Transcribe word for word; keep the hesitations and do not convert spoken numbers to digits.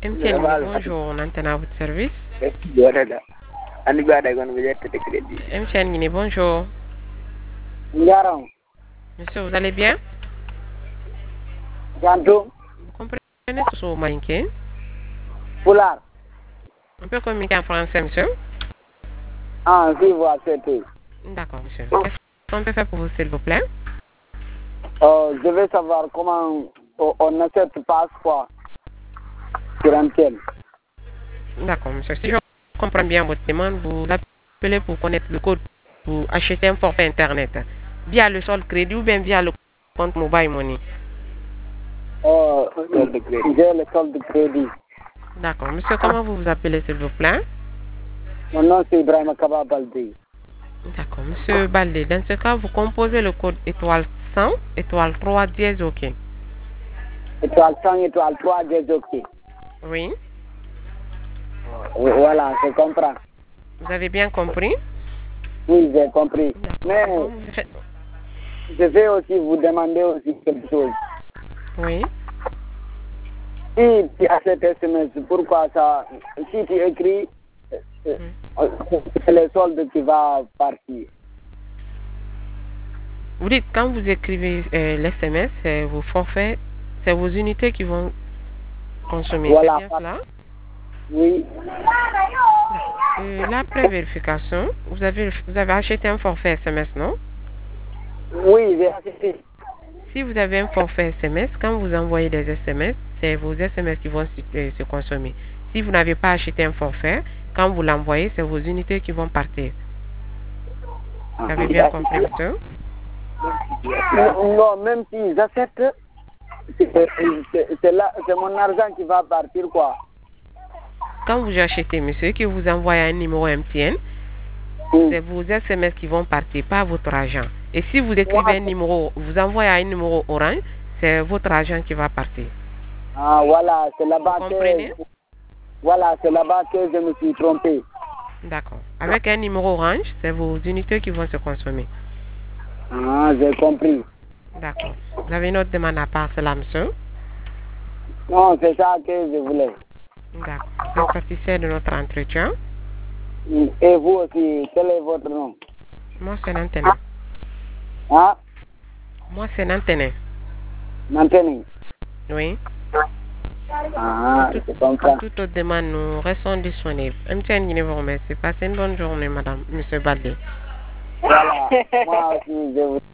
M T N, bonjour, on entend à votre service. M T N, bonjour. Monsieur, vous allez bien? Janto. Vous comprenez ce que malinké? Poulard. On peut communiquer en français, monsieur? Ah, si, vous acceptez. D'accord, monsieur. Qu'est-ce qu'on peut faire pour vous, s'il vous plaît? Euh, je veux savoir comment on, on accepte passeport sur M T N. D'accord, monsieur. Si je comprends bien votre demande, vous appelez pour connaître le code pour acheter un forfait Internet via le solde crédit ou bien via le compte mobile money. Euh, j'ai le solde de crédit. D'accord. Monsieur, comment vous vous appelez, s'il vous plaît? Mon nom, c'est Ibrahim Kaba Baldi. D'accord. Monsieur Balde, dans ce cas, vous composez le code étoile cent, étoile trois, dièse, OK. Étoile cent, étoile trois, dièse, OK. Oui. Voilà, je comprends. Vous avez bien compris? Oui, j'ai compris. Mais Bon, je vais aussi vous demander aussi quelque chose. oui. Si tu as cet S M S, pourquoi ça, si tu écris, c'est le solde qui va partir. Vous dites, quand vous écrivez euh, l'S M S, c'est vos forfaits, c'est vos unités qui vont consommer. Voilà. C'est bien cela? Oui. Euh, la pré-vérification, vous avez, vous avez acheté un forfait S M S, non? Oui, j'ai acheté. Si vous avez un forfait S M S, quand vous envoyez des S M S, c'est vos S M S qui vont se, euh, se consommer. Si vous n'avez pas acheté un forfait, quand vous l'envoyez, c'est vos unités qui vont partir. Vous avez bien compris, monsieur? Non, même si j'achète, c'est mon argent qui va partir, quoi. Quand vous achetez, monsieur, que vous envoyez un numéro M T N, Mm. c'est vos S M S qui vont partir, pas votre argent. Et si vous écrivez un numéro, vous envoyez un numéro orange, c'est votre argent qui va partir. Ah, voilà, c'est là-bas Vous que... comprenez? Voilà, c'est là-bas que je me suis trompé. D'accord. Avec un numéro orange, c'est vos unités qui vont se consommer. Ah, j'ai compris. D'accord. Vous avez une autre demande à part cela, monsieur? Non, c'est ça que je voulais. D'accord. Vous êtes satisfait de notre entretien? Et vous aussi, quel est votre nom? Moi, c'est Nantene. Ah, Moi, c'est Nantene. maintenant. Oui. Ah, Pour, je tout, comprends. pour toute autre demande, nous restons disponibles. M T N, je vous remercie. Passez une bonne journée, madame, monsieur Balde. Voilà, moi aussi, je vous